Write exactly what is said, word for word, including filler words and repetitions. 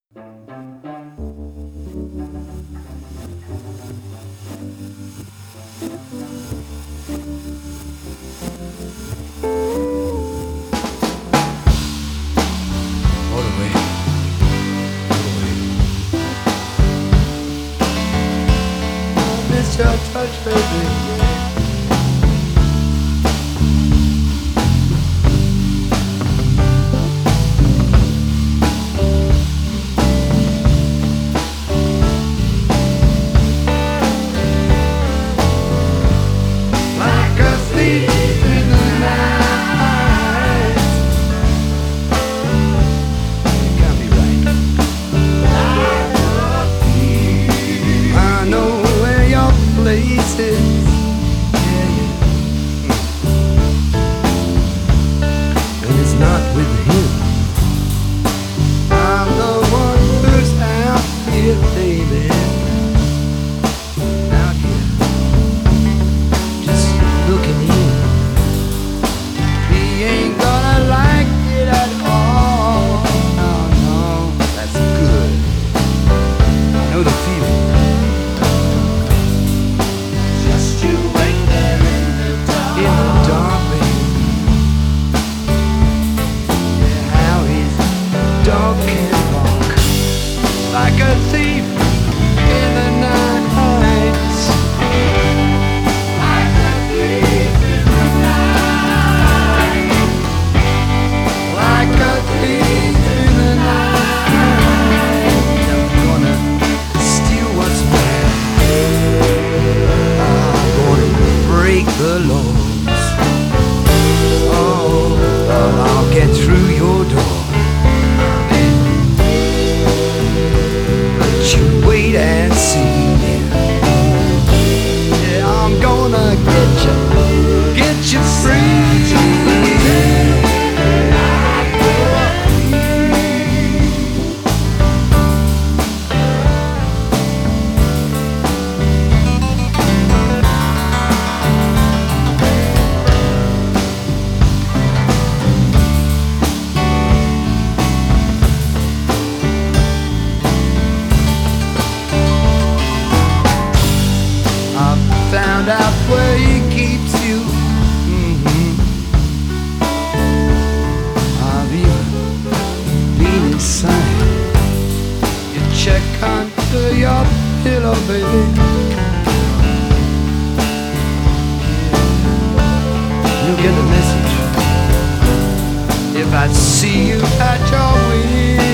Miss your touch, baby. Like a thief in the night. You got me right. Like a thief. I know where your place is. Yeah, yeah. And it's not with him. I'm the one who's out here, baby. Out here, just looking in. He ain't gonna like it at all. No, no, that's good. I know the feeling. Just you wait there in the dark. In the dark, baby. Yeah, how his dog can bark like a thief in the night. Like a thief in the night. Like a thief in the night. I'm gonna steal what's mine. I'm gonna break the laws. Oh, well, I'll get through your door. But you wait and see. Yeah, I'm gonna get you, get you free. I've found out where he keeps you. Mm-hmm. I've even been inside. You check under your pillow, baby. Yeah. You'll get the message if I see you at your wheel.